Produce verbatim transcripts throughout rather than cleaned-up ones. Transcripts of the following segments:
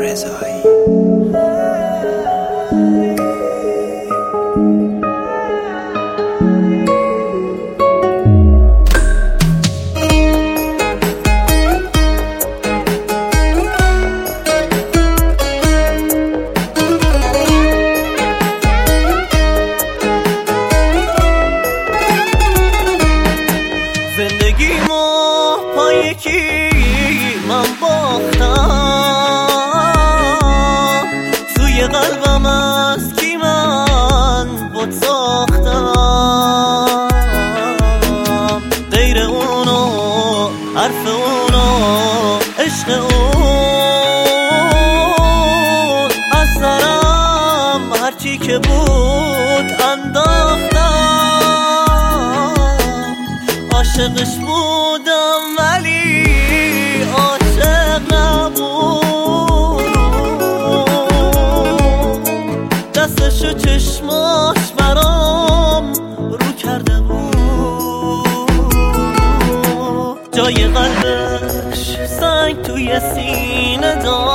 رضایی. زندگیمو پا یکی من باختم، توی قلبم از کی من بود ساختم، غیر اونو حرف اونو عشق اون از سرم هرچی که بود انداختم. عاشقش بودم ولی عاشق نبود، دستش و چشماش برام رو کرده بود، جای قلبش سنگ توی سینه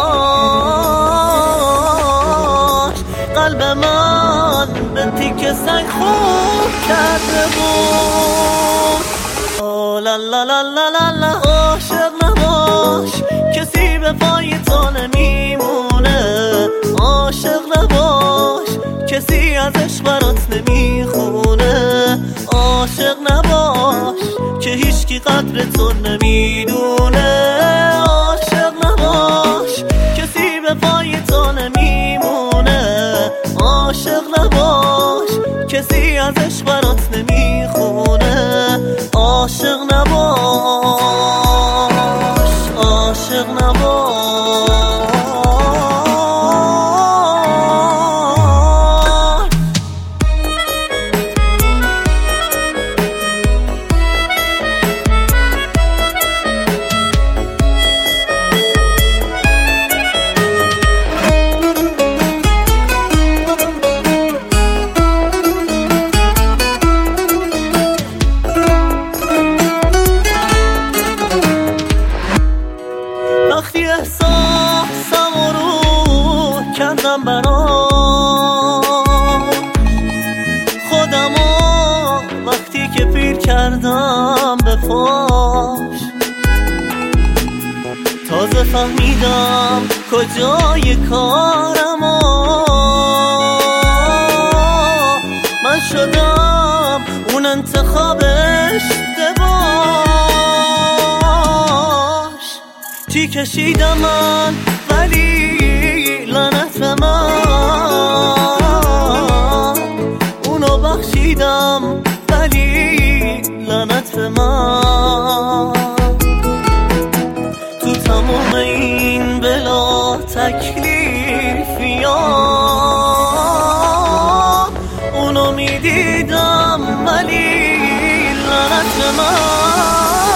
داشت، قلب من به تیکه سنگ خوب کرده بود. لا لا لا لا لا لا عاشق نباش، کسی به پای تو نمیمونه، عاشق نباش کسی ازش برات نمیخونه، عاشق نباش که هیچکی قدر تو نمیدونه، عاشق نباش کسی به پای تو نمیمونه، عاشق نباش کسی ازش برات نمیخونه، عاشق نباش، عاشق نباش. وقتی احساسم رو کندم برام خودمو، وقتی که پیر کردم به پاش، تازه فهمیدم کجای کارمو، من شدم اون انتخاب اشتباهش، چی کشیدم من ولی لعنت به من، اونو بخشیدم ولی لعنت به من، تو تمام این بلا تکلیفیا اونو میدیدم ولی لعنت به من.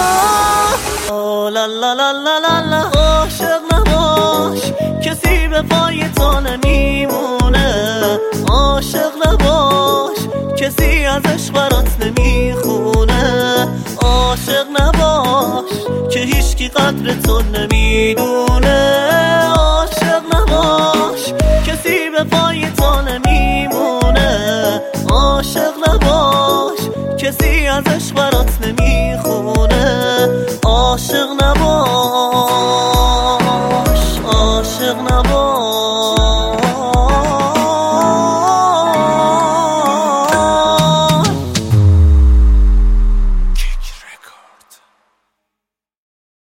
لا لا لا لا لا لا عاشق نباش، کسی به پای تو نمیمونه، عاشق نباش کسی ازش برات نمیخونه، عاشق نباش که هیچکی قدر تو نمیدونه، عاشق نباش کسی به پای تو نمیمونه، عاشق نباش کسی ازش برات نمیخونه، عاشق نباش، عاشق نباش.